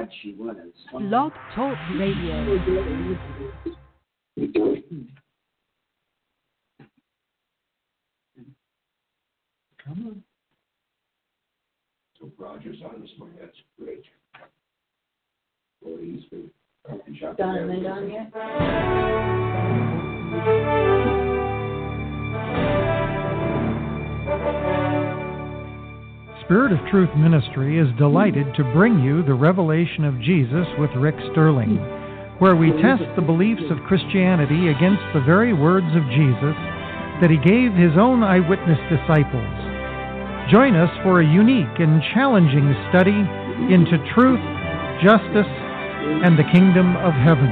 glad she was. Blog Talk Radio. Come on. So Roger's on this one. That's great. Well, he's been Don and Linda on yet? Spirit of Truth Ministry is delighted to bring you the Revelation of Jesus with Rick Sterling, where we test the beliefs of Christianity against the very words of Jesus that he gave his own eyewitness disciples. Join us for a unique and challenging study into truth, justice, and the kingdom of heaven.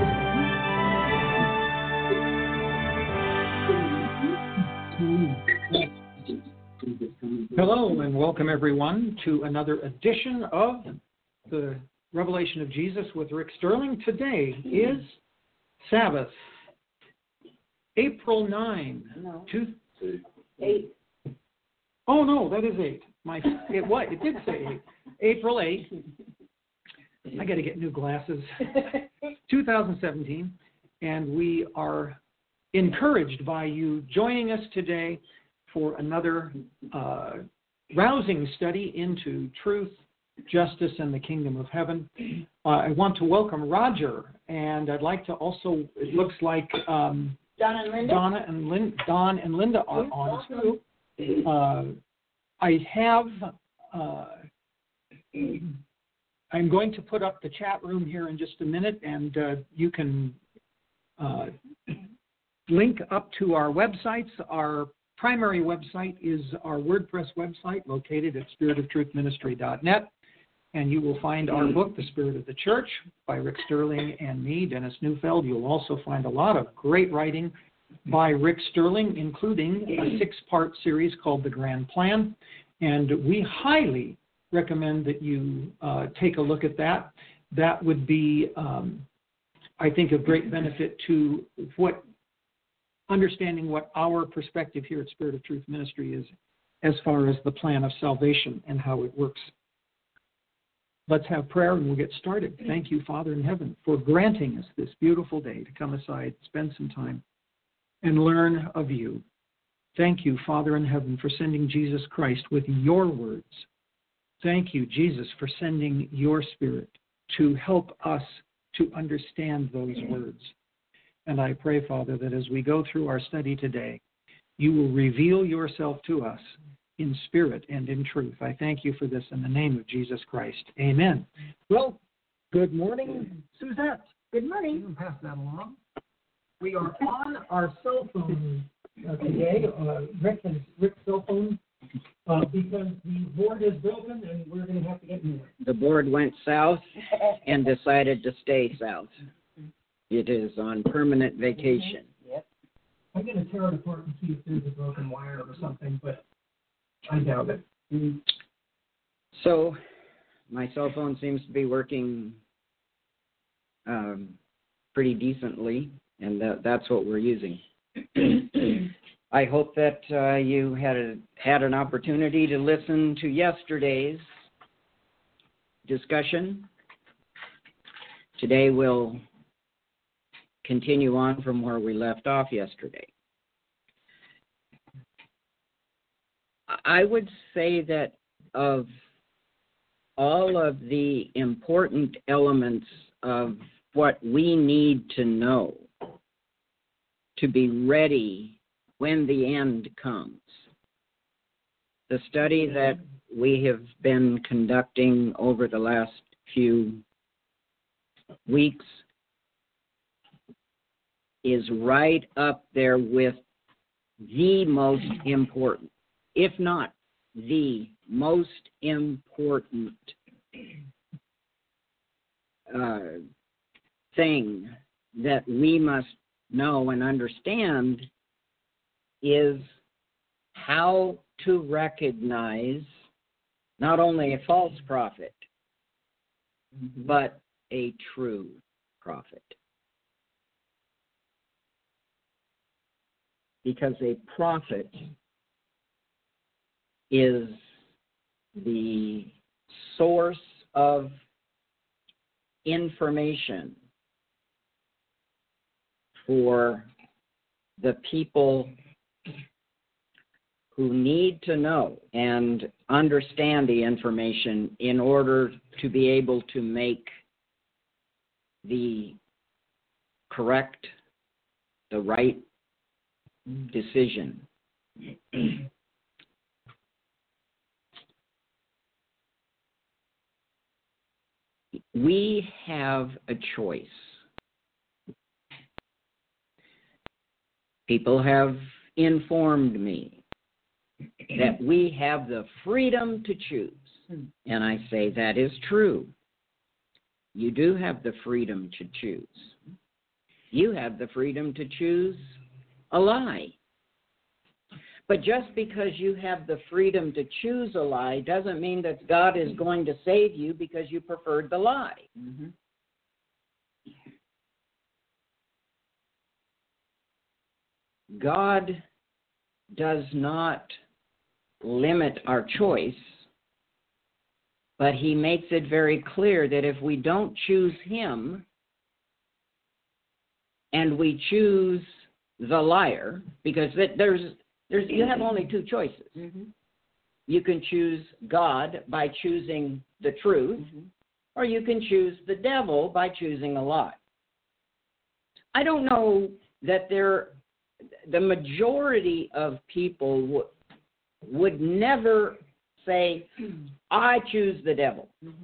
Hello and welcome everyone to another edition of the Revelation of Jesus with Rick Sterling. Today is Sabbath, April 9. No. 8. Oh no, that is 8. It did say 8. April 8. I got to get new glasses. 2017, and we are encouraged by you joining us today for another rousing study into truth, justice, and the kingdom of heaven. I want to welcome Roger, and I'd like to also, it looks like Don and Linda? Don and Linda are on too. I'm going to put up the chat room here in just a minute, and you can link up to our websites. Our primary website is our WordPress website located at spiritoftruthministry.net, and you will find our book, The Spirit of the Church, by Rick Sterling and me, Dennis Neufeld. You'll also find a lot of great writing by Rick Sterling, including a 6-part series called The Grand Plan, and we highly recommend that you take a look at that. That would be, I think, of great benefit to understanding what our perspective here at Spirit of Truth Ministry is as far as the plan of salvation and how it works. Let's have prayer and we'll get started. Thank you, Father in heaven, for granting us this beautiful day to come aside, spend some time, and learn of you. Thank you, Father in heaven, for sending Jesus Christ with your words. Thank you, Jesus, for sending your Spirit to help us to understand those words. And I pray, Father, that as we go through our study today, you will reveal yourself to us in spirit and in truth. I thank you for this in the name of Jesus Christ. Amen. Well, good morning, Suzette. Good morning. You can pass that along. We are on our cell phone today, Rick's cell phone, because the board is broken and we're going to have to get new one. The board went south and decided to stay south. It is on permanent vacation. Yep. I'm going to tear it apart and see if there's a broken wire or something, but I doubt it. So my cell phone seems to be working pretty decently, and that's what we're using. I hope that you had an opportunity to listen to yesterday's discussion. Today we'll continue on from where we left off yesterday. I would say that of all of the important elements of what we need to know to be ready when the end comes, the study that we have been conducting over the last few weeks is right up there with the most important, if not the most important thing that we must know and understand is how to recognize not only a false prophet, but a true prophet. Because a prophet is the source of information for the people who need to know and understand the information in order to be able to make the correct, the right decision. We have a choice. People have informed me that we have the freedom to choose. And I say that is true. You do have the freedom to choose. You have the freedom to choose a lie. But just because you have the freedom to choose a lie doesn't mean that God is going to save you because you preferred the lie. Mm-hmm. God does not limit our choice, but he makes it very clear that if we don't choose him and we choose the liar, because you have only two choices. Mm-hmm. You can choose God by choosing the truth, mm-hmm. or you can choose the devil by choosing a lie. I don't know that the majority of people would never say, I choose the devil.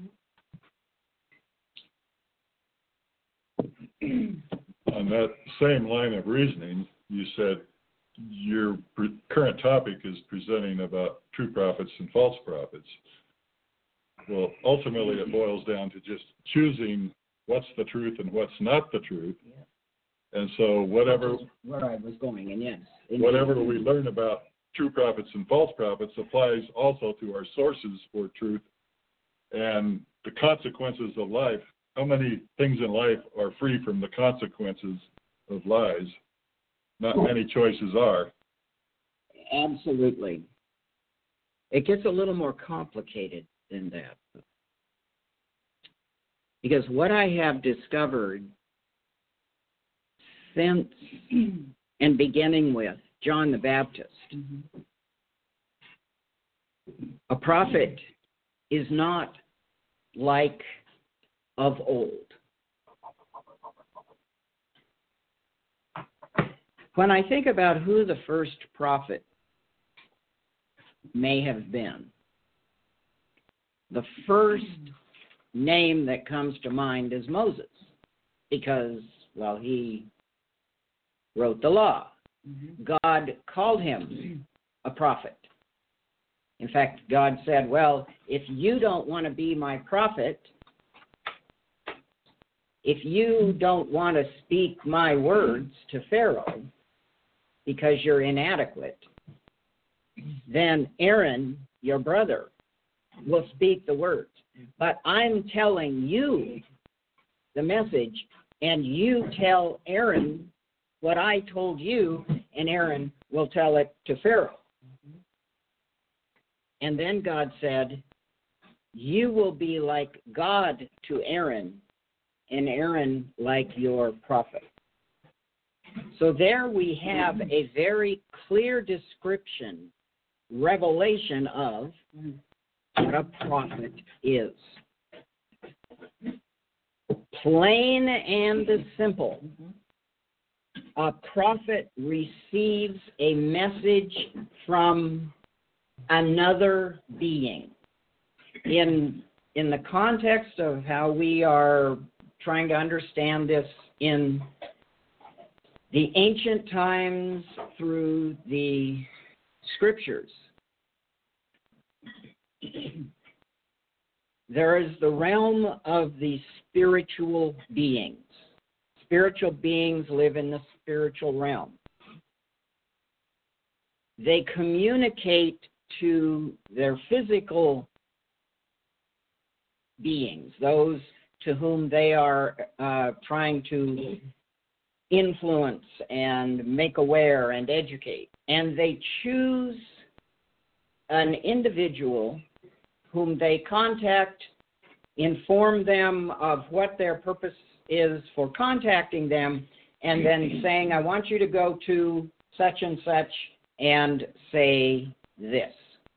On that same line of reasoning, you said your current topic is presenting about true prophets and false prophets. Well, ultimately it boils down to just choosing what's the truth and what's not the truth. Yeah. And so whatever where I was going, and yes, whatever we learn about true prophets and false prophets applies also to our sources for truth and the consequences of life. How many things in life are free from the consequences of lies? Not many choices are. Absolutely. It gets a little more complicated than that. Because what I have discovered since and beginning with John the Baptist, mm-hmm. a prophet is not like of old. When I think about who the first prophet may have been, the first name that comes to mind is Moses, because, well, he wrote the law. Mm-hmm. God called him a prophet. In fact, God said, well, if you don't want to be my prophet, if you don't want to speak my words to Pharaoh because you're inadequate, then Aaron, your brother, will speak the words. But I'm telling you the message, and you tell Aaron what I told you, and Aaron will tell it to Pharaoh. And then God said, you will be like God to Aaron, and Aaron like your prophet. So there we have a very clear description, revelation of what a prophet is. Plain and simple. A prophet receives a message from another being. In the context of how we are trying to understand this in the ancient times through the scriptures, there is the realm of the spiritual beings. Spiritual beings live in the spiritual realm. They communicate to their physical beings, those to whom they are trying to influence and make aware and educate. And they choose an individual whom they contact inform them of what their purpose is for contacting them, and then saying, I want you to go to such and such and say this.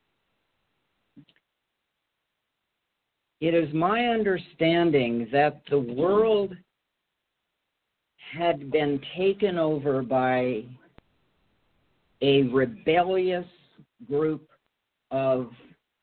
It is my understanding that the world had been taken over by a rebellious group of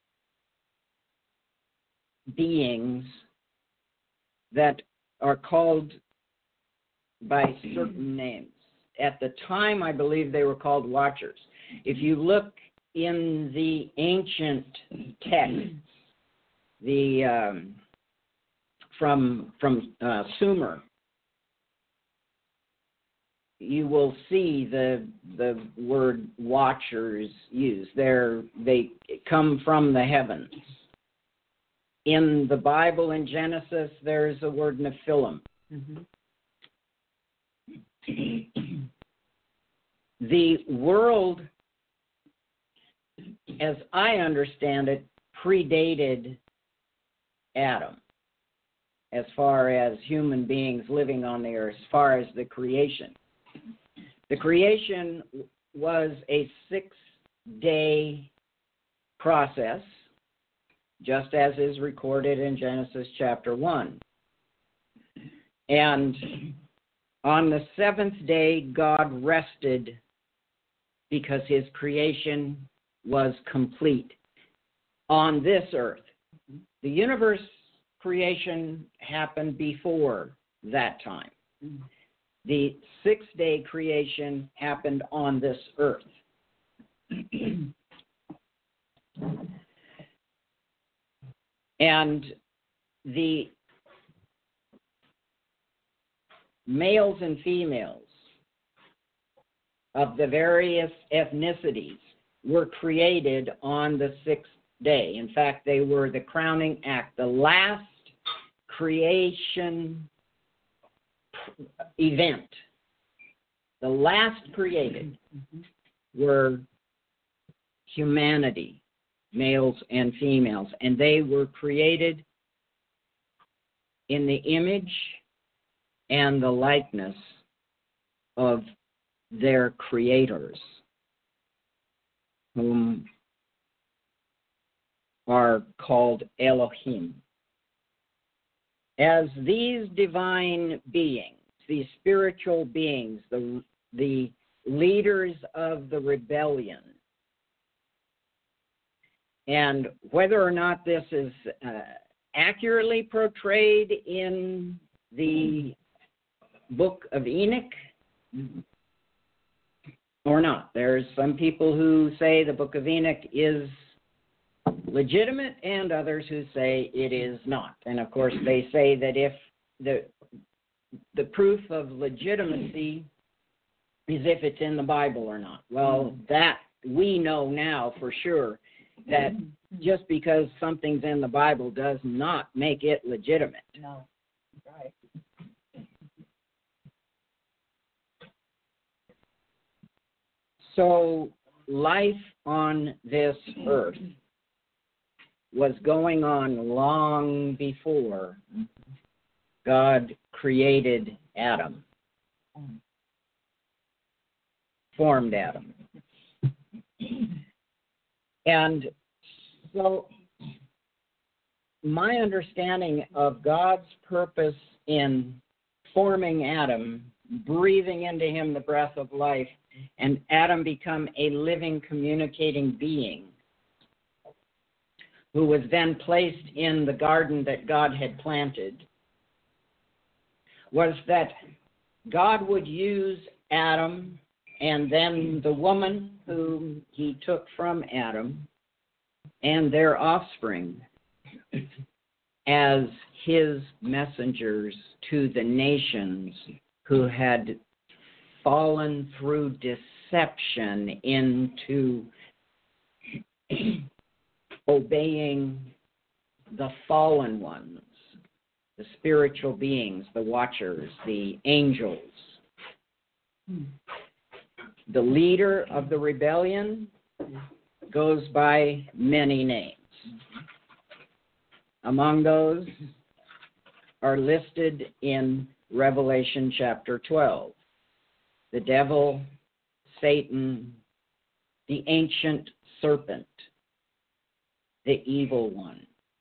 beings that are called by certain names. At the time, I believe they were called Watchers. If you look in the ancient texts, from Sumer, you will see the word watchers used. They come from the heavens. In the Bible, in Genesis, there's a word Nephilim. Mm-hmm. The world, as I understand it, predated Adam as far as human beings living on the earth, as far as the creation. The creation was a 6-day process, just as is recorded in Genesis chapter 1. And on the 7th day, God rested because his creation was complete on this earth. The universe creation happened before that time. The 6-day creation happened on this earth. And the males and females of the various ethnicities were created on the 6th day. In fact, they were the crowning act, the last creation event. The last created were humanity, males and females, and they were created in the image and the likeness of their creators, whom are called Elohim. As these divine beings, these spiritual beings, the leaders of the rebellion, and whether or not this is accurately portrayed in the Book of Enoch or not. There's some people who say the Book of Enoch is legitimate and others who say it is not. And of course they say that if the proof of legitimacy is if it's in the Bible or not. Well, that we know now for sure that just because something's in the Bible does not make it legitimate. No, right. So life on this earth was going on long before God created Adam, formed Adam. And so my understanding of God's purpose in forming Adam, breathing into him the breath of life, and Adam become a living, communicating being who was then placed in the garden that God had planted, was that God would use Adam and then the woman whom he took from Adam and their offspring as his messengers to the nations who had fallen through deception into obeying the fallen ones, the spiritual beings, the watchers, the angels. The leader of the rebellion goes by many names. Among those are listed in Revelation chapter 12. The devil, Satan, the ancient serpent, the evil one.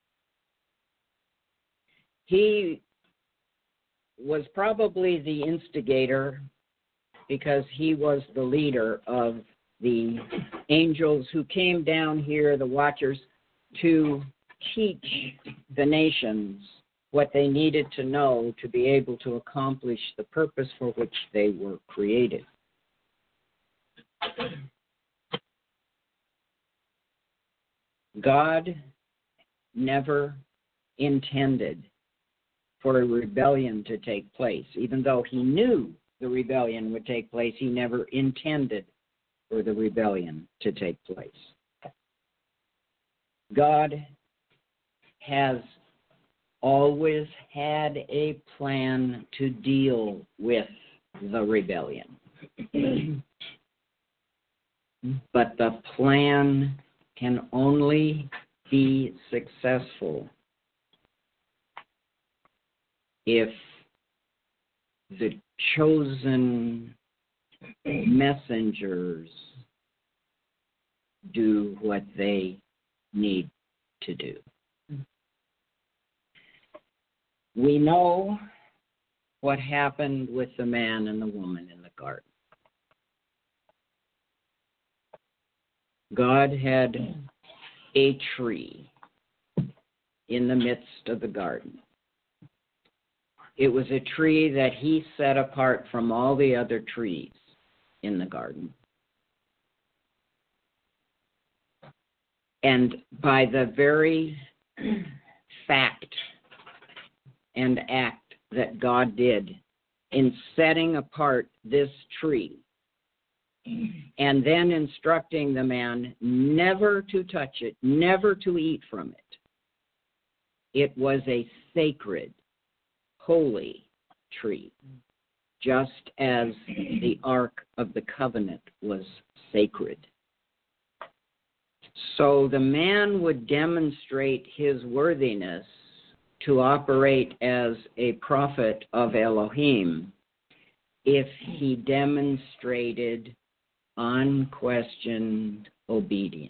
He was probably the instigator because he was the leader of the angels who came down here, the watchers, to teach the nations what they needed to know to be able to accomplish the purpose for which they were created. God never intended for a rebellion to take place. Even though he knew the rebellion would take place, he never intended for the rebellion to take place. God has always had a plan to deal with the rebellion. But the plan can only be successful if the chosen messengers do what they need to do. We know what happened with the man and the woman in the garden. God had a tree in the midst of the garden. It was a tree that he set apart from all the other trees in the garden. And by the very fact and act that God did in setting apart this tree and then instructing the man never to touch it, never to eat from it, it was a sacred, holy tree, just as the Ark of the Covenant was sacred. So the man would demonstrate his worthiness to operate as a prophet of Elohim if he demonstrated unquestioned obedience.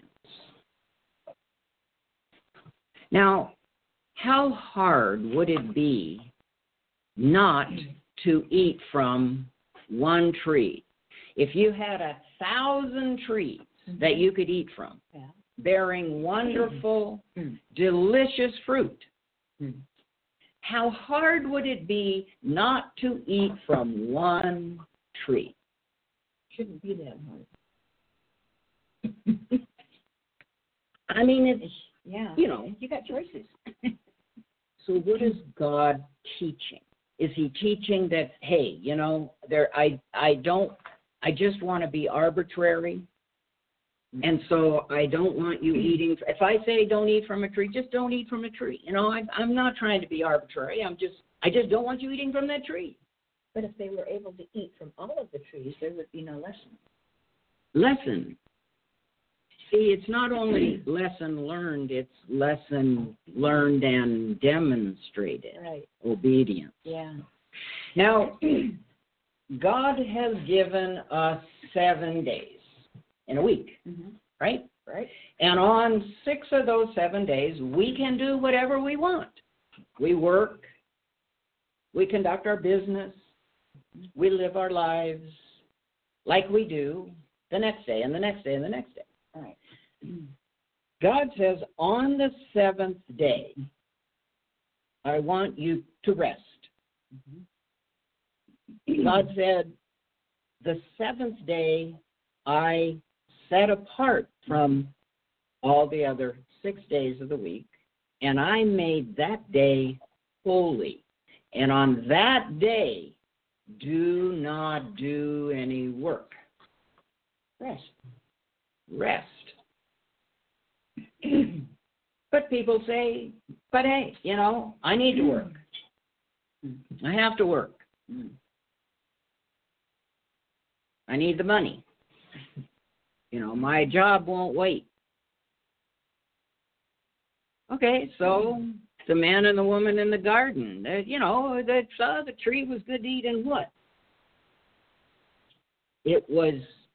Now, how hard would it be not to eat from one tree? If you had 1,000 trees that you could eat from, bearing wonderful, delicious fruit, how hard would it be not to eat from one tree? Shouldn't be that hard. I mean, it's, Yeah. you know. You got choices. So what is God teaching? Is he teaching that, hey, you know, I just want to be arbitrary, and so I don't want you eating. If I say don't eat from a tree, just don't eat from a tree. You know, I'm not trying to be arbitrary. I just don't want you eating from that tree. But if they were able to eat from all of the trees, there would be no lesson. Lesson. See, it's not only lesson learned, it's lesson learned and demonstrated. Right. Obedience. Yeah. Now, God has given us 7 days in a week, right? Right. And on 6 of those 7 days, we can do whatever we want. We work, we conduct our business, we live our lives like we do the next day and the next day and the next day. All right. God says, on the 7th day, I want you to rest. God said, the 7th day I set apart from all the other 6 days of the week, and I made that day holy. And on that day, do not do any work. Rest. Rest. But people say, but hey, you know, I need to work. I have to work. I need the money. You know, my job won't wait. Okay, so the man and the woman in the garden. They saw the tree was good to eat, and what? It was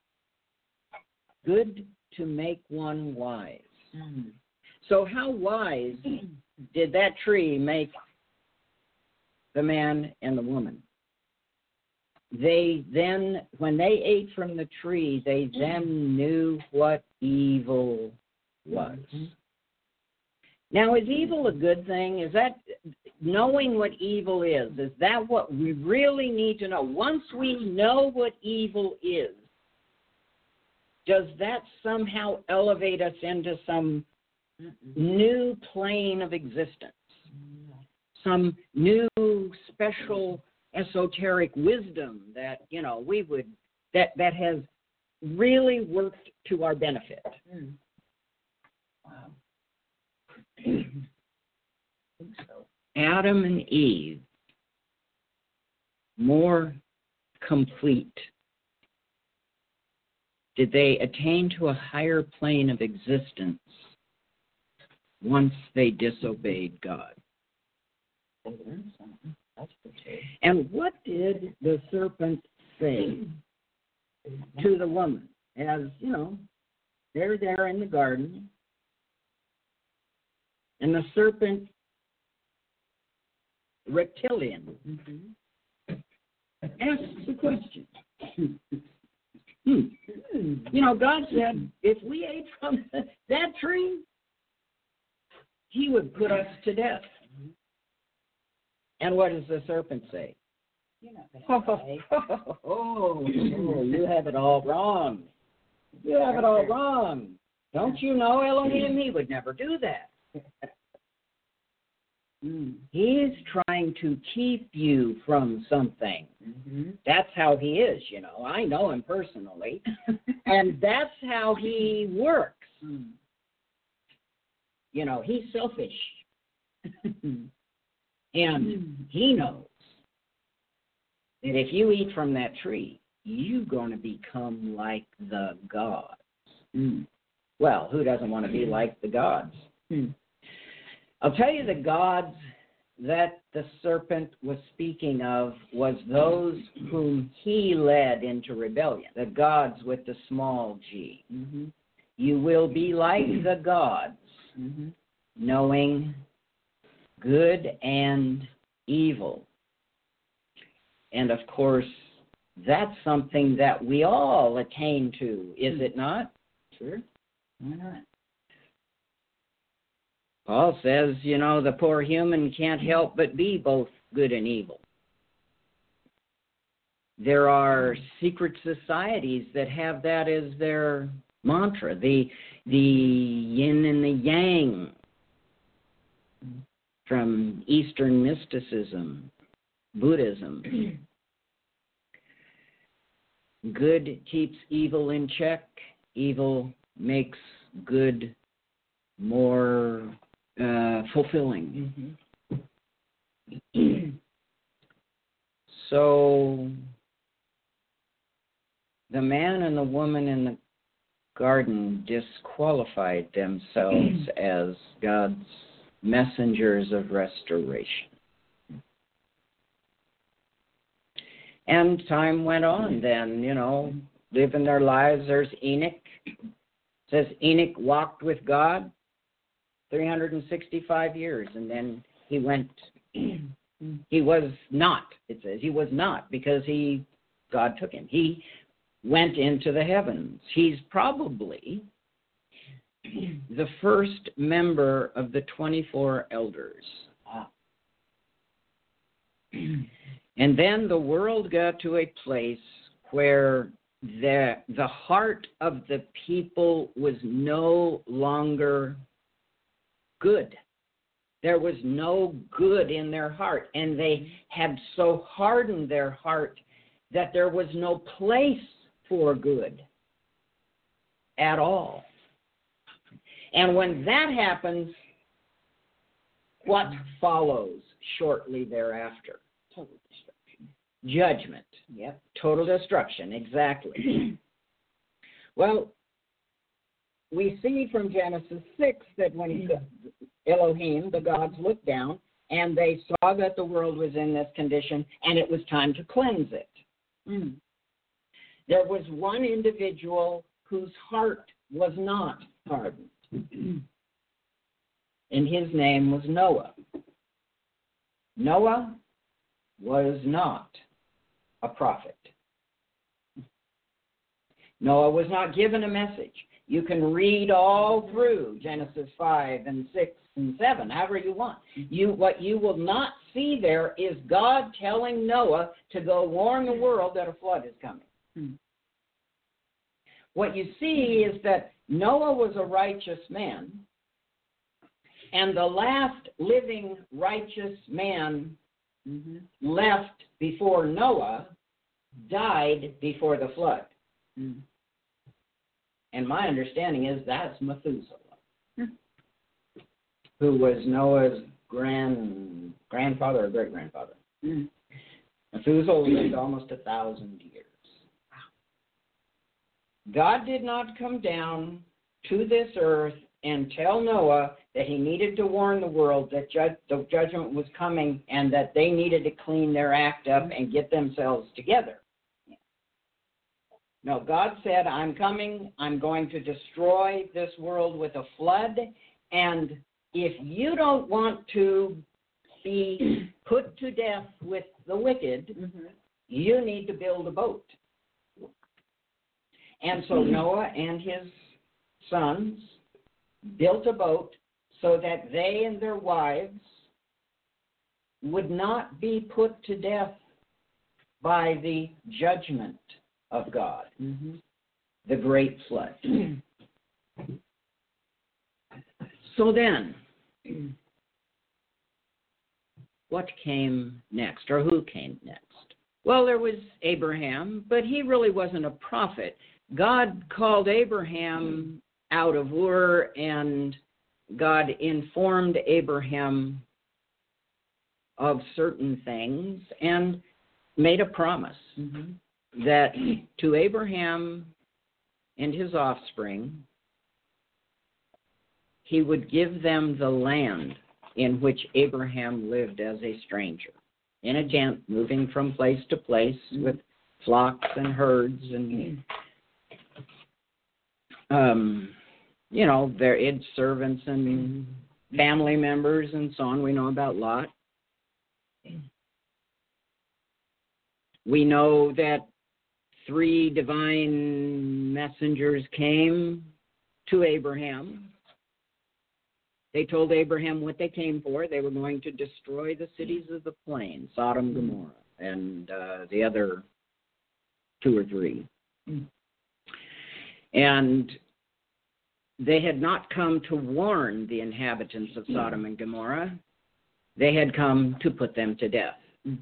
good to make one wise. So how wise did that tree make the man and the woman? They then, when they ate from the tree, they then knew what evil was. Now, is evil a good thing? Is that, knowing what evil is that what we really need to know? Once we know what evil is, does that somehow elevate us into some new plane of existence? Some new special esoteric wisdom that, we would, that has really worked to our benefit? Wow. Adam and Eve, more complete. Did they attain to a higher plane of existence once they disobeyed God? And what did the serpent say to the woman? As, they're there in the garden, and the serpent, reptilian, asks the question. God said, if we ate from that tree, he would put us to death. And what does the serpent say? You have it all wrong. You have it all wrong. Don't you know, Elohim? He would never do that. He's trying to keep you from something. That's how he is, I know him personally. And that's how he works. He's selfish. And he knows that if you eat from that tree, you're going to become like the gods. Well, who doesn't want to be like the gods? I'll tell you, the gods that the serpent was speaking of was those whom he led into rebellion, the gods with the small g. You will be like the gods, knowing good and evil. And of course, that's something that we all attain to, is it not? Sure. Why not? Paul says, the poor human can't help but be both good and evil. There are secret societies that have that as their mantra, the yin and the yang from Eastern mysticism, Buddhism. Good keeps evil in check. Evil makes good more fulfilling. So the man and the woman in the garden disqualified themselves as God's messengers of restoration. And time went on then, living their lives. There's Enoch. It says Enoch walked with God 365 years, and then he went, he was not, it says, he was not, because God took him. He went into the heavens. He's probably the first member of the 24 elders. And then the world got to a place where the heart of the people was no longer good. There was no good in their heart, and they had so hardened their heart that there was no place for good at all. And when that happens, what follows shortly thereafter? Total destruction. Judgment. Yep. Total destruction, exactly. Well, we see from Genesis 6 that when Elohim, the gods, looked down, and they saw that the world was in this condition, and it was time to cleanse it. There was one individual whose heart was not hardened, and his name was Noah. Noah was not a prophet. Noah was not given a message. You can read all through Genesis 5 and 6 and 7, however you want. What you will not see there is God telling Noah to go warn the world that a flood is coming. What you see is that Noah was a righteous man, and the last living righteous man left before Noah died before the flood. And my understanding is that's Methuselah, who was Noah's grandfather or great-grandfather. Methuselah lived almost 1,000 years. God did not come down to this earth and tell Noah that he needed to warn the world that the judgment was coming and that they needed to clean their act up and get themselves together. No, God said, I'm coming, I'm going to destroy this world with a flood, and if you don't want to be put to death with the wicked, you need to build a boat. And so Noah and his sons built a boat so that they and their wives would not be put to death by the judgment of God, the great flood. So then, what came next, or who came next? Well, there was Abraham, but he really wasn't a prophet. God called Abraham out of Ur, and God informed Abraham of certain things and made a promise that to Abraham and his offspring, he would give them the land in which Abraham lived as a stranger, in a tent, moving from place to place with flocks and herds and, their servants and family members and so on. We know about Lot. We know that 3 divine messengers came to Abraham. They told Abraham what they came for. They were going to destroy the cities of the plain, Sodom, Gomorrah, and the other 2 or 3. And they had not come to warn the inhabitants of Sodom and Gomorrah. They had come to put them to death.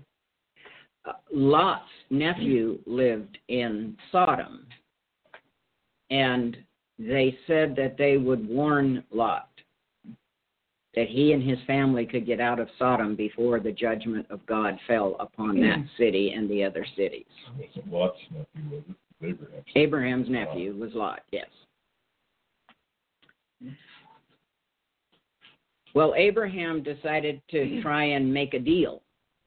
Lot's nephew lived in Sodom, and they said that they would warn Lot that he and his family could get out of Sodom before the judgment of God fell upon that city and the other cities. Wasn't Lot's nephew, was it? Abraham's nephew was Lot, yes. Well, Abraham decided to try and make a deal.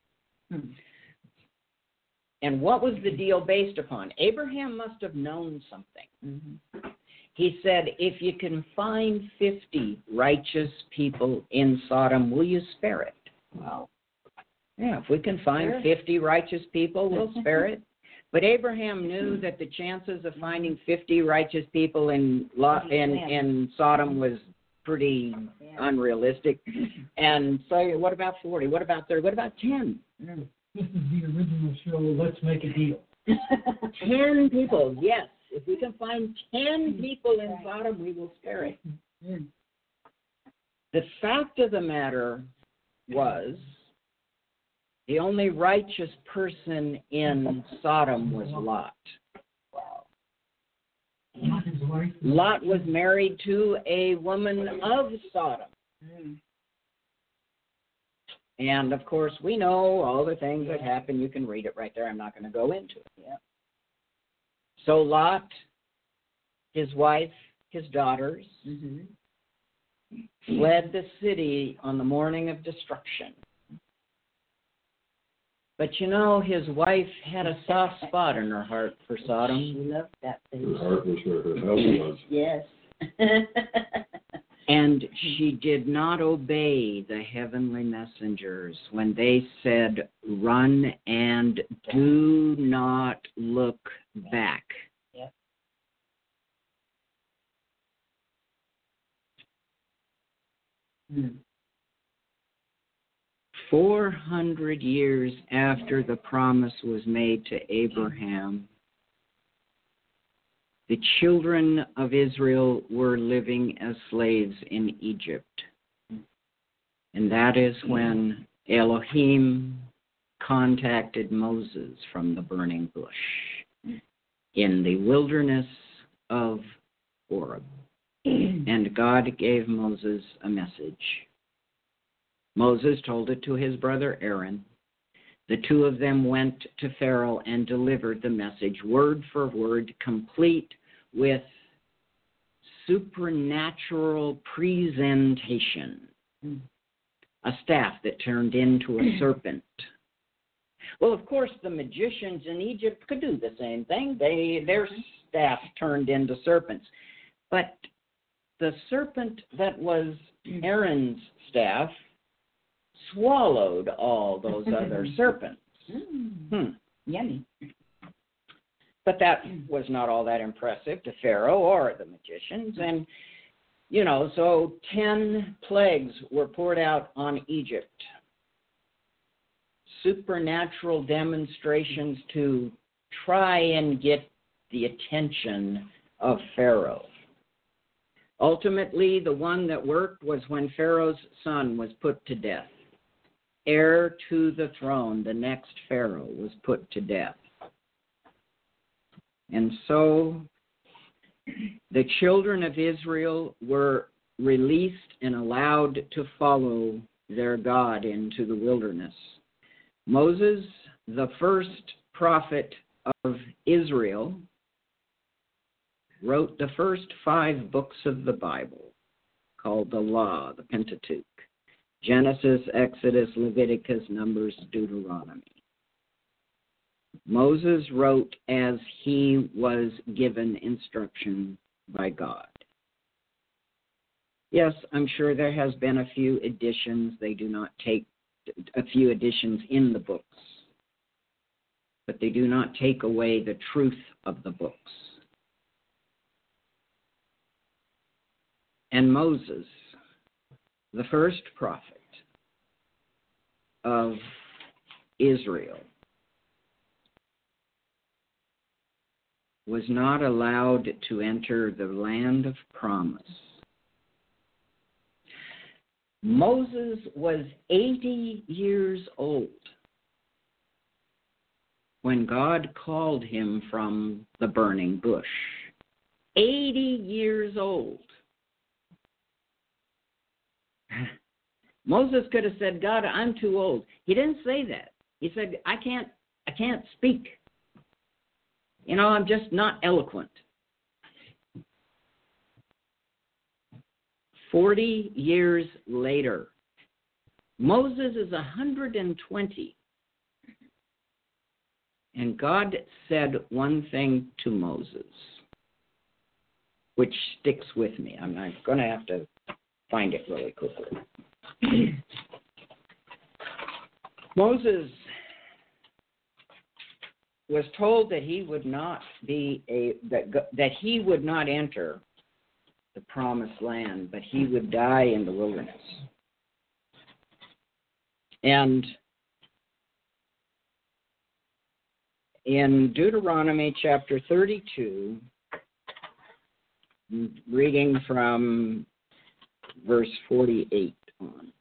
And what was the deal based upon? Abraham must have known something. He said, if you can find 50 righteous people in Sodom, will you spare it? Well, yeah, if we can find 50 righteous people, we'll spare it. But Abraham knew that the chances of finding 50 righteous people in Sodom was pretty unrealistic. And so what about 40? What about 30? What about 10? This is the original show, Let's Make a Deal. 10 people, yes. If we can find 10 people in Sodom, we will spare it. The fact of the matter was the only righteous person in Sodom was Lot. Lot was married to a woman of Sodom. And, of course, we know all the things that happened. You can read it right there. I'm not going to go into it. So Lot, his wife, his daughters, fled the city on the morning of destruction. But you know, his wife had a soft spot in her heart for She Sodom. loved that Her thing. heart was where her house was. Yes. And she did not obey the heavenly messengers when they said, "Run and do not look back." Yep. Hmm. 400 years after the promise was made to Abraham, the children of Israel were living as slaves in Egypt. And that is when Elohim contacted Moses from the burning bush in the wilderness of Horeb. And God gave Moses a message. Moses told it to his brother Aaron. The two of them went to Pharaoh and delivered the message word for word, complete with supernatural presentation. A staff that turned into a serpent. Well, of course, the magicians in Egypt could do the same thing. Their staff turned into serpents. But the serpent that was Aaron's staff swallowed all those other serpents. Yummy. But that was not all that impressive to Pharaoh or the magicians. And, you know, so 10 plagues were poured out on Egypt. Supernatural demonstrations to try and get the attention of Pharaoh. Ultimately, the one that worked was when Pharaoh's son was put to death. Heir to the throne, the next Pharaoh was put to death. And so the children of Israel were released and allowed to follow their God into the wilderness. Moses, the first prophet of Israel, wrote the first 5 books of the Bible, called the Law, the Pentateuch: Genesis, Exodus, Leviticus, Numbers, Deuteronomy. Moses wrote as he was given instruction by God. Yes, I'm sure there has been a few additions. They do not take a few additions in the books, but they do not take away the truth of the books. And Moses, the first prophet of Israel, was not allowed to enter the land of promise. Moses was 80 years old when God called him from the burning bush. 80 years old. Moses could have said, "God, I'm too old." He didn't say that. He said, I can't speak. You know, I'm just not eloquent. 40 years later, Moses is 120. And God said one thing to Moses, which sticks with me. I'm going to have to find it really quickly. Moses was told that he would not that he would not enter the promised land, but he would die in the wilderness. And in Deuteronomy chapter 32, reading from verse 48 on,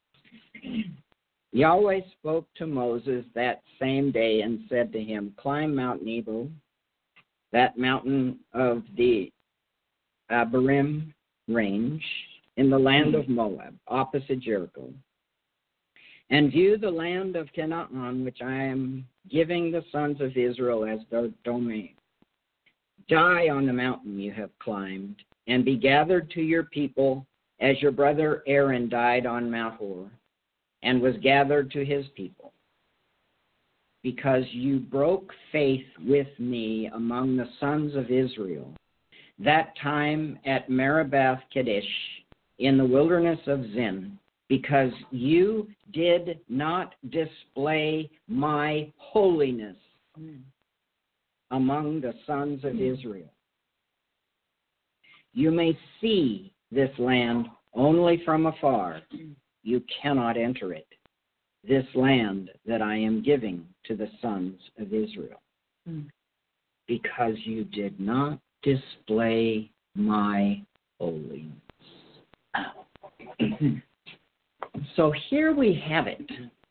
Yahweh spoke to Moses that same day and said to him, "Climb Mount Nebo, that mountain of the Abarim range in the land of Moab, opposite Jericho, and view the land of Canaan, which I am giving the sons of Israel as their domain. Die on the mountain you have climbed, and be gathered to your people as your brother Aaron died on Mount Hor and was gathered to his people, because you broke faith with me among the sons of Israel, that time at Meribah Kadesh in the wilderness of Zin, because you did not display my holiness among the sons of Israel. You may see this land only from afar. You cannot enter it, this land that I am giving to the sons of Israel, because you did not display my holiness. So here we have it.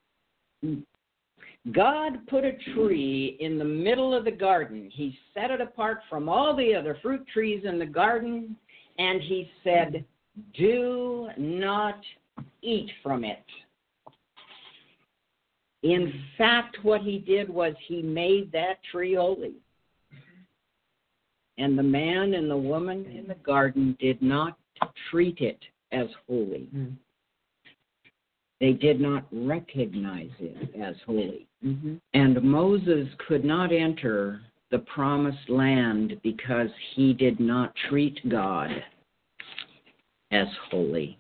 God put a tree in the middle of the garden. He set it apart from all the other fruit trees in the garden, and he said, do not eat from it. In fact, what he did was he made that tree holy. And the man and the woman in the garden did not treat it as holy. They did not recognize it as holy. And Moses could not enter the promised land because he did not treat God as holy.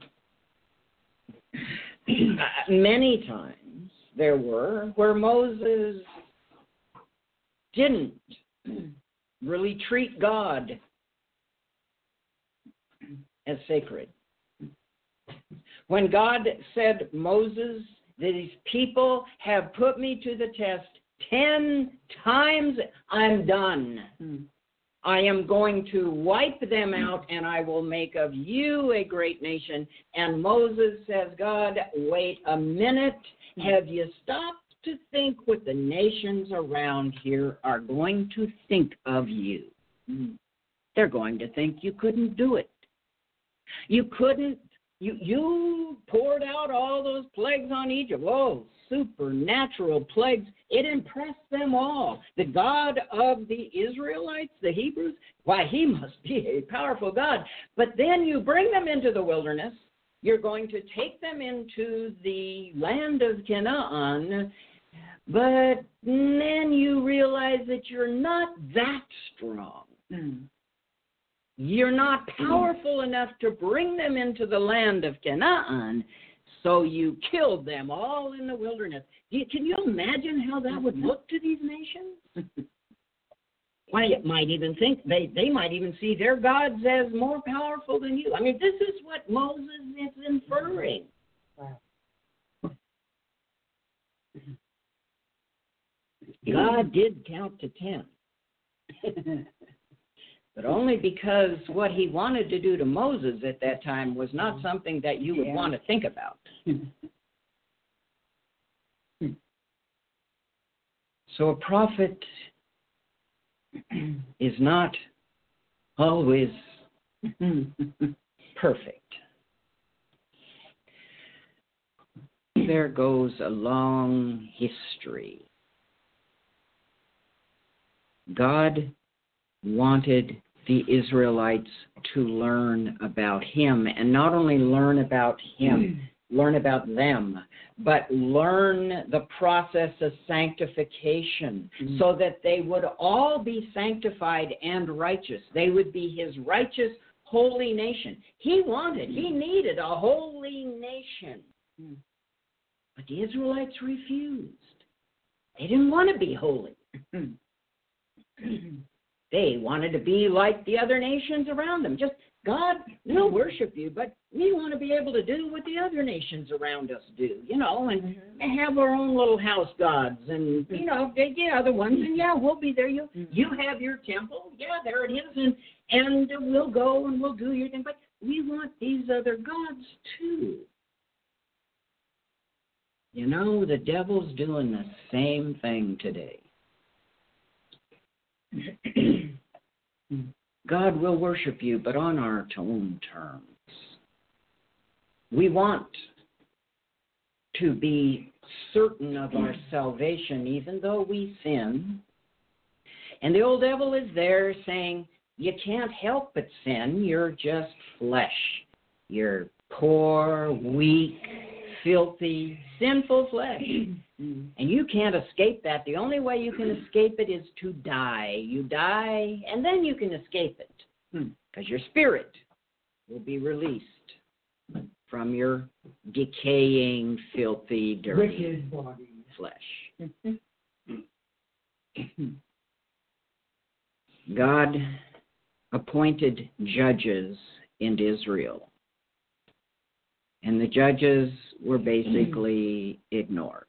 Many times there were where Moses didn't really treat God as sacred. When God said, Moses, these people have put me to the test 10 times, I'm done. I am going to wipe them out, and I will make of you a great nation. And Moses says, God, wait a minute. Have you stopped to think what the nations around here are going to think of you? They're going to think you couldn't do it. You couldn't. You poured out all those plagues on Egypt. Oh, supernatural plagues. It impressed them all. The God of the Israelites, the Hebrews, why, he must be a powerful God. But then you bring them into the wilderness. You're going to take them into the land of Canaan, but then you realize that you're not that strong. You're not powerful enough to bring them into the land of Canaan, so you killed them all in the wilderness. Can you imagine how that would look to these nations? Why, it might even think, they might even see their gods as more powerful than you. I mean, this is what Moses is inferring. God did count to 10. But only because what he wanted to do to Moses at that time was not something that you would want to think about. So a prophet is not always perfect. There goes a long history. God wanted the Israelites to learn about him, and not only learn about him, learn about them, but learn the process of sanctification so that they would all be sanctified and righteous. They would be his righteous, holy nation. He needed a holy nation. But the Israelites refused. They didn't want to be holy. They wanted to be like the other nations around them. Just, God, we'll worship you, but we want to be able to do what the other nations around us do, and have our own little house gods. And, the other ones, and we'll be there. You have your temple. Yeah, there it is. And we'll go and we'll do your thing. But we want these other gods too. The devil's doing the same thing today. God will worship you, but on our own terms. We want to be certain of our salvation, even though we sin. And the old devil is there saying, you can't help but sin. You're just flesh. You're poor, weak, filthy, sinful flesh. And you can't escape that. The only way you can escape it is to die. You die, and then you can escape it. Because your spirit will be released from your decaying, filthy, dirty Wicked body. flesh. God appointed judges in Israel, and the judges were basically ignored.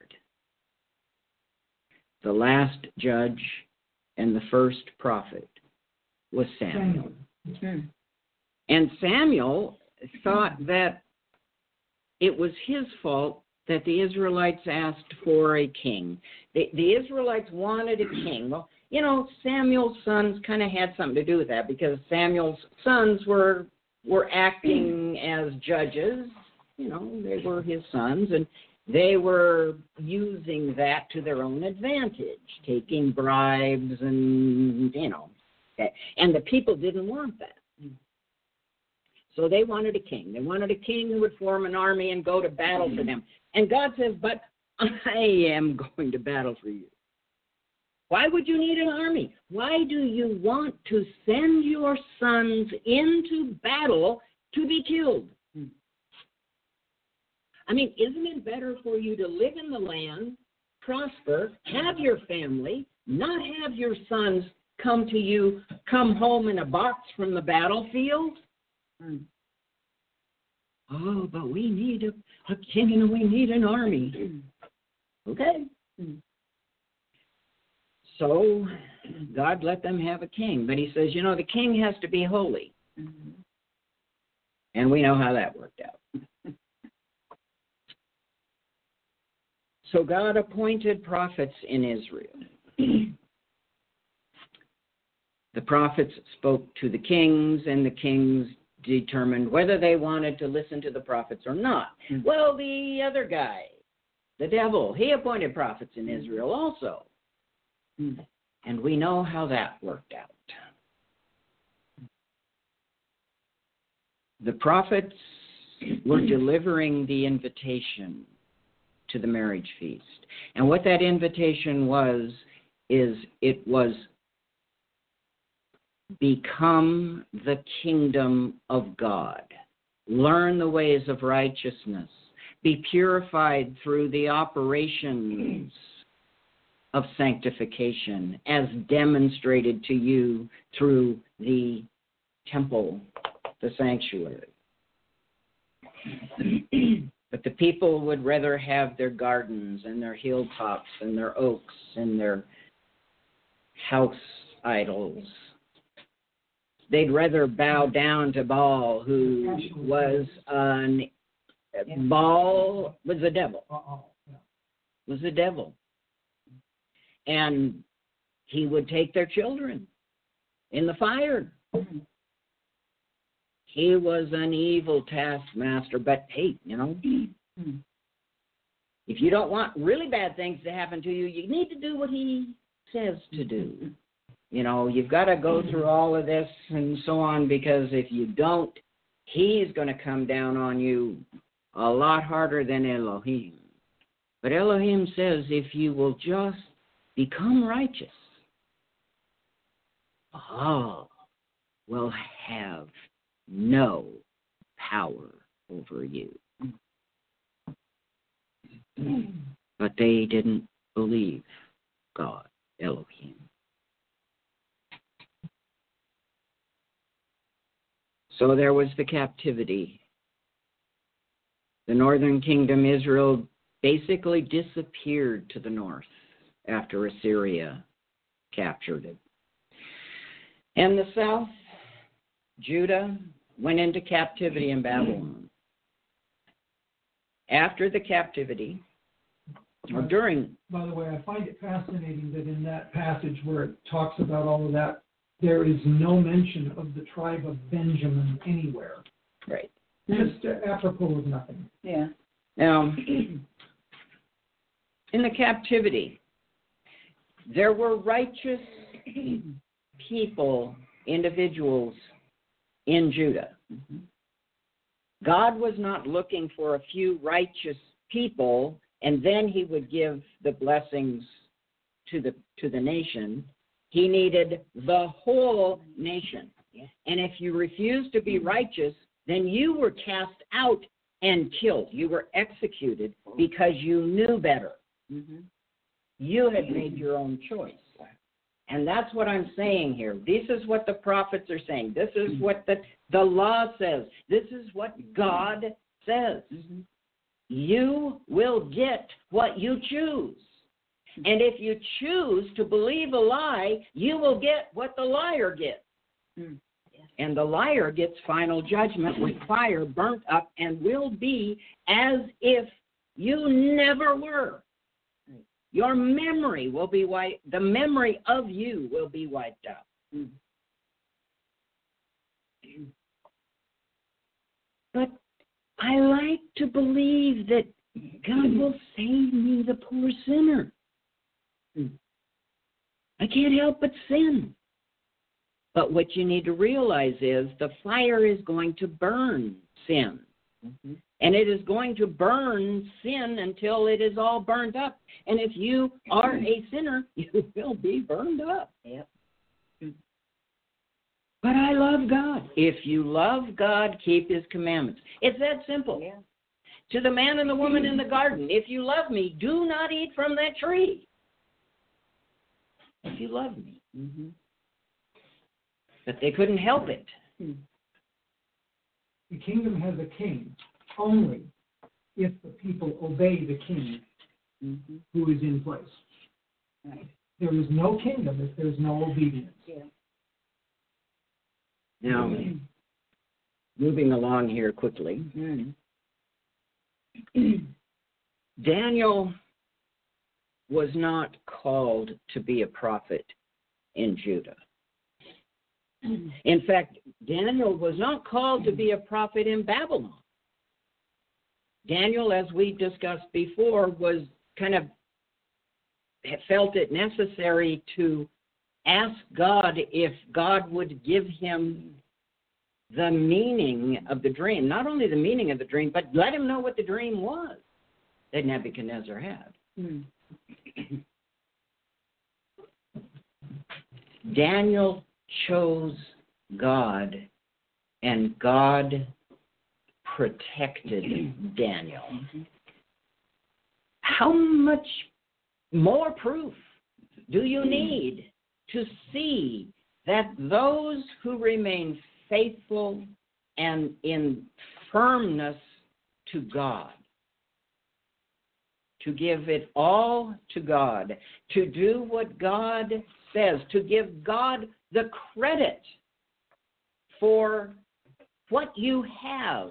The last judge and the first prophet was Samuel. And Samuel thought that it was his fault that the Israelites asked for a king. The Israelites wanted a king. Well, you know, Samuel's sons kind of had something to do with that, because Samuel's sons were acting as judges. You know, they were his sons, and they were using that to their own advantage, taking bribes and, you know, and the people didn't want that. So they wanted a king. They wanted a king who would form an army and go to battle for them. And God says, but I am going to battle for you. Why would you need an army? Why do you want to send your sons into battle to be killed? I mean, isn't it better for you to live in the land, prosper, have your family, not have your sons come to you, come home in a box from the battlefield? Oh, but we need a king and we need an army. Okay. So God let them have a king, but he says, you know, the king has to be holy. And we know how that worked out. So God appointed prophets in Israel. The prophets spoke to the kings, and the kings determined whether they wanted to listen to the prophets or not. Well, the other guy, the devil, he appointed prophets in Israel also. And we know how that worked out. The prophets were delivering the invitation to the marriage feast. And what that invitation was, is it was become the kingdom of God. Learn the ways of righteousness. Be purified through the operations of sanctification as demonstrated to you through the temple, the sanctuary. But the people would rather have their gardens and their hilltops and their oaks and their house idols. They'd rather bow down to Baal, who was Baal was the devil. Was the devil. And he would take their children in the fire. He was an evil taskmaster, but hey, you know, if you don't want really bad things to happen to you, you need to do what he says to do. You know, you've got to go through all of this and so on, because if you don't, he's going to come down on you a lot harder than Elohim. But Elohim says, if you will just become righteous, Baal will have no power over you. But they didn't believe God, Elohim. So there was the captivity. The northern kingdom, Israel, basically disappeared to the north after Assyria captured it. And the south, Judah, went into captivity in Babylon. After the captivity, or during... By the way, I find it fascinating that in that passage where it talks about all of that, there is no mention of the tribe of Benjamin anywhere. Right. Just apropos of nothing. Yeah. Now, in the captivity, there were righteous people, individuals in Judah. God was not looking for a few righteous people and then he would give the blessings to the nation. He needed the whole nation. And if you refused to be righteous, then you were cast out and killed. You were executed because you knew better. Mm-hmm. You had made your own choice. And that's what I'm saying here. This is what the prophets are saying. This is what the law says. This is what God says. Mm-hmm. You will get what you choose. And if you choose to believe a lie, you will get what the liar gets. Mm. And the liar gets final judgment with fire burnt up and will be as if you never were. Your memory will be wiped. The memory of you will be wiped out. Mm. But I like to believe that God will save me, the poor sinner. I can't help but sin. But what you need to realize is the fire is going to burn sin. Mm-hmm. And it is going to burn sin until it is all burned up. And if you are a sinner, you will be burned up. Yep. But I love God. If you love God, keep his commandments. It's that simple. Yeah. To the man and the woman in the garden, if you love me, do not eat from that tree. If you love me. Mm-hmm. But they couldn't help it. The kingdom has a king only if the people obey the king who is in place. Right. There is no kingdom if there is no obedience. Yeah. Now, moving along here quickly, Daniel was not called to be a prophet in Judah. In fact, Daniel was not called to be a prophet in Babylon. Daniel, as we discussed before, was felt it necessary to ask God if God would give him the meaning of the dream. Not only the meaning of the dream, but let him know what the dream was that Nebuchadnezzar had. Daniel chose God, and God protected Daniel. How much more proof do you need to see that those who remain faithful and in firmness to God, to give it all to God, to do what God says, to give God the credit for what you have.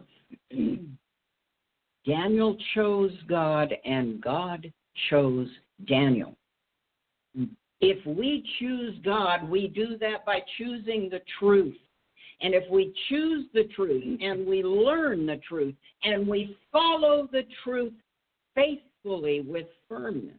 Daniel chose God, and God chose Daniel. If we choose God, we do that by choosing the truth. And if we choose the truth, and we learn the truth, and we follow the truth faithfully with firmness,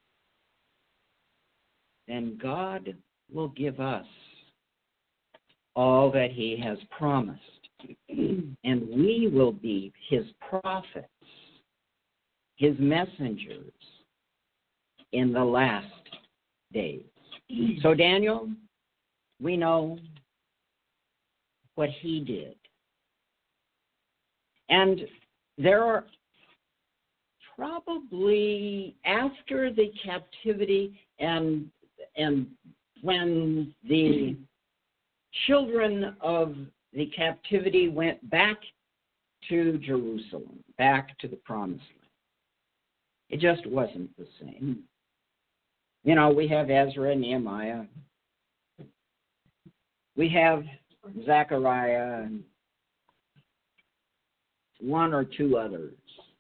then God will give us all that he has promised. And we will be his prophets, his messengers in the last days. So Daniel, we know what he did. And there are probably after the captivity and when the children of the captivity went back to Jerusalem, back to the Promised Land, it just wasn't the same. You know, we have Ezra and Nehemiah. We have Zechariah and one or two others.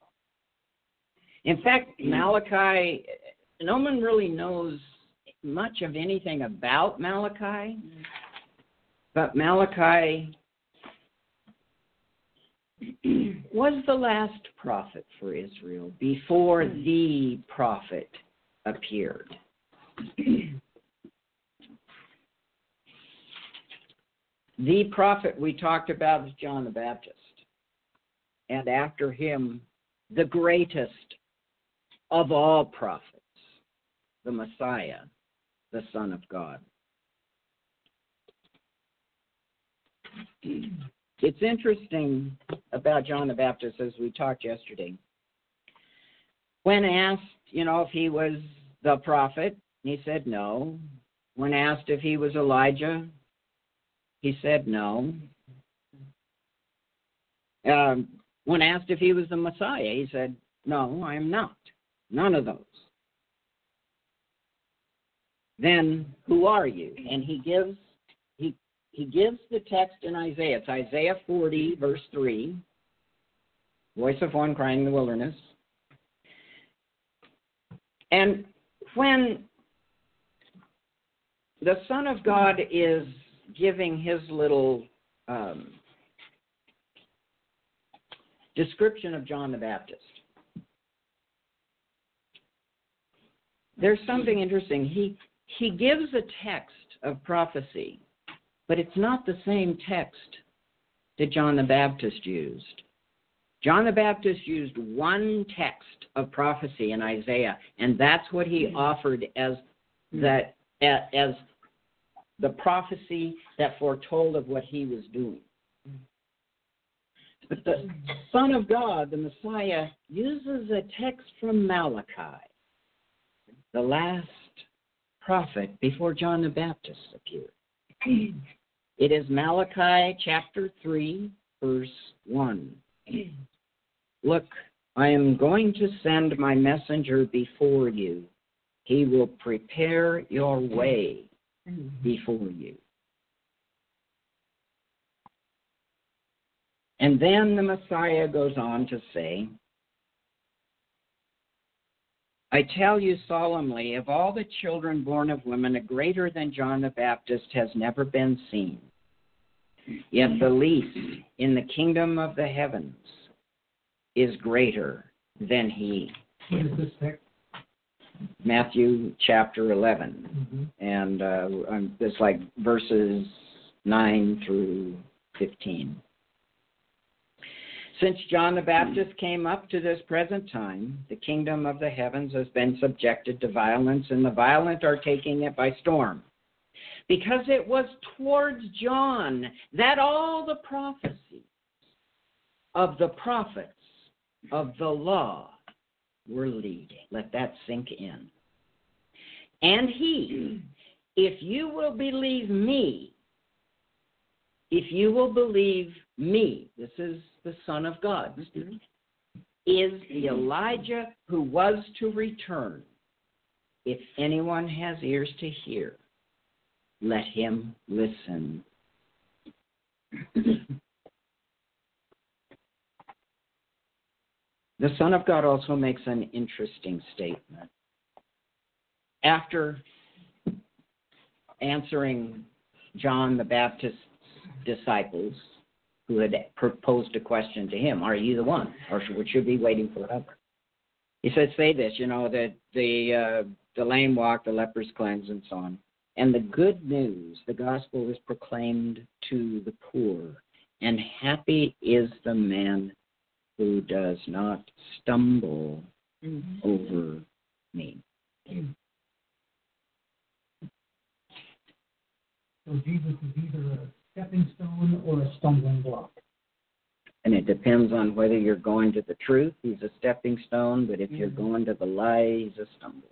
In fact, Malachi, no one really knows much of anything about Malachi, but Malachi was the last prophet for Israel before the prophet appeared. The prophet we talked about is John the Baptist. and after him, the greatest of all prophets, the Messiah, the Son of God. It's interesting about John the Baptist, as we talked yesterday. When asked, if he was the prophet, he said no. When asked if he was Elijah, he said no. When asked if he was the Messiah, he said, no, I am not. None of those. Then who are you? And he gives the text in Isaiah. It's Isaiah 40, verse 3. Voice of one crying in the wilderness. And when the Son of God is giving his little description of John the Baptist, there's something interesting. He gives a text of prophecy, but it's not the same text that John the Baptist used. John the Baptist used one text of prophecy in Isaiah, and that's what he offered as the prophecy that foretold of what he was doing. But the Son of God, the Messiah, uses a text from Malachi, the last prophet before John the Baptist appeared. It is Malachi chapter 3, verse 1. Look, I am going to send my messenger before you. He will prepare your way before you. And then the Messiah goes on to say, I tell you solemnly, of all the children born of women, a greater than John the Baptist has never been seen. Yet the least in the kingdom of the heavens is greater than he. What is this text? Matthew chapter 11. And it's like verses 9 through 15. Since John the Baptist came up to this present time, the kingdom of the heavens has been subjected to violence, and the violent are taking it by storm. Because it was towards John that all the prophecies of the prophets of the law were leading. Let that sink in. And he, if you will believe me, this is the Son of God, is the Elijah who was to return. If anyone has ears to hear, let him listen. The Son of God also makes an interesting statement. After answering John the Baptist's disciples, who had proposed a question to him, are you the one, or should we be waiting forever? He said, say this, that the lame walk, the lepers cleanse, and so on. And the good news, the gospel is proclaimed to the poor, and happy is the man who does not stumble over me. So Jesus is either a stepping stone or a stumbling block. And it depends on whether you're going to the truth, he's a stepping stone, but if you're going to the lie, he's a stumbling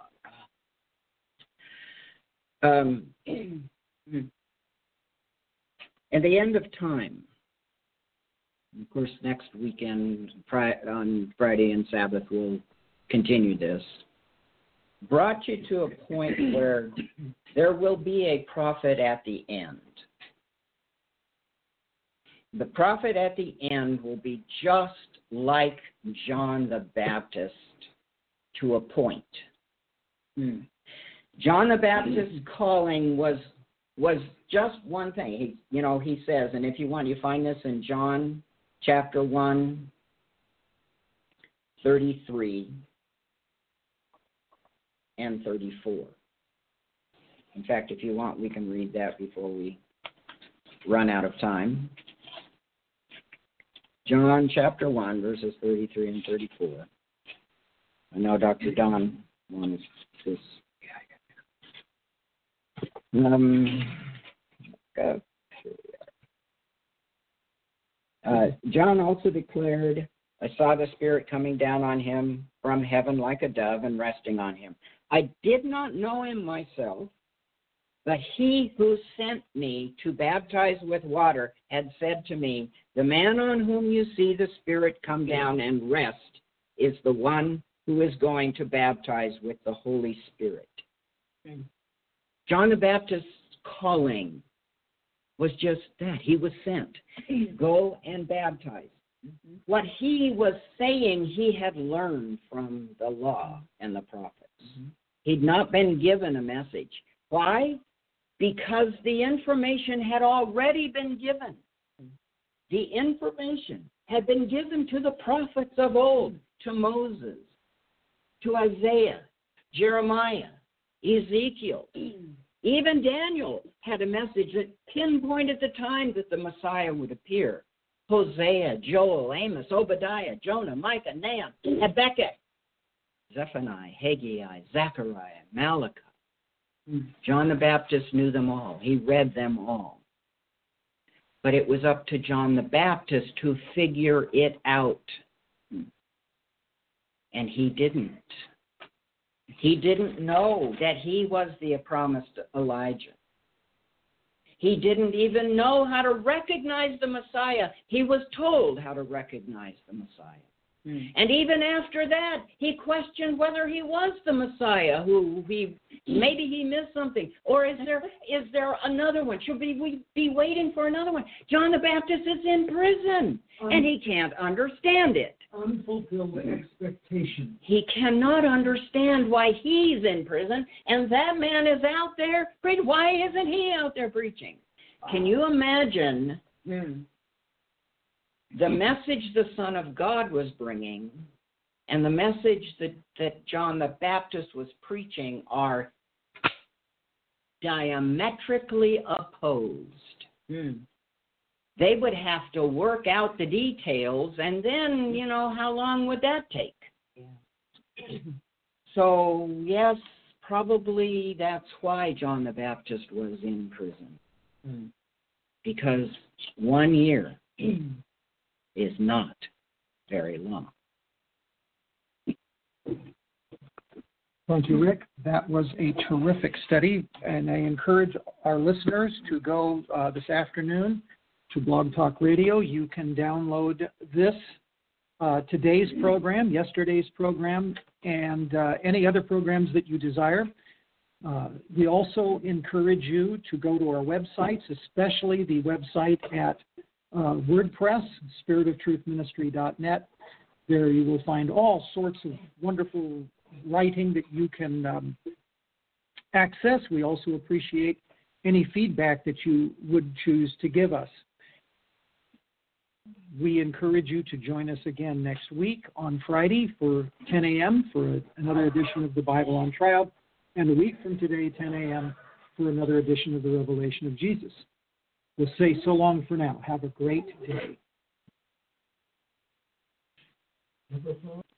block. At the end of time, of course, next weekend, on Friday and Sabbath, we'll continue this, brought you to a point where there will be a prophet at the end. The prophet at the end will be just like John the Baptist to a point. John the Baptist's calling was just one thing. He says, and if you want, you find this in John chapter 1, 33 and 34. In fact, if you want, we can read that before we run out of time. John chapter 1, verses 33 and 34. I know Dr. Don wants this. John also declared, I saw the Spirit coming down on him from heaven like a dove and resting on him. I did not know him myself, but he who sent me to baptize with water had said to me, the man on whom you see the Spirit come down and rest is the one who is going to baptize with the Holy Spirit. John the Baptist's calling was just that. He was sent. Go and baptize. What he was saying he had learned from the law and the prophets. He'd not been given a message. Why? Because the information had already been given. The information had been given to the prophets of old, to Moses, to Isaiah, Jeremiah, Ezekiel. Even Daniel had a message that pinpointed the time that the Messiah would appear. Hosea, Joel, Amos, Obadiah, Jonah, Micah, Nahum, Habakkuk, Zephaniah, Haggai, Zechariah, Malachi. John the Baptist knew them all. He read them all. But it was up to John the Baptist to figure it out. And he didn't. He didn't know that he was the promised Elijah. He didn't even know how to recognize the Messiah. He was told how to recognize the Messiah. And even after that, he questioned whether he was the Messiah, maybe he missed something. Or is there another one? Should we be waiting for another one? John the Baptist is in prison, and he can't understand it. Unfulfilled expectation. He cannot understand why he's in prison, and that man is out there preaching. Why isn't he out there preaching? Can you imagine the message the Son of God was bringing and the message that John the Baptist was preaching are diametrically opposed. They would have to work out the details, and then, how long would that take? So, yes, probably that's why John the Baptist was in prison. Because 1 year is not very long. Thank you, Rick. That was a terrific study, and I encourage our listeners to go this afternoon to Blog Talk Radio. You can download this, today's program, yesterday's program, and any other programs that you desire. We also encourage you to go to our websites, especially the website at WordPress, spiritoftruthministry.net. There you will find all sorts of wonderful writing that you can access. We also appreciate any feedback that you would choose to give us. We encourage you to join us again next week on Friday for 10 a.m. for another edition of the Bible on Trial, and a week from today, 10 a.m., for another edition of the Revelation of Jesus. We'll say so long for now. Have a great day.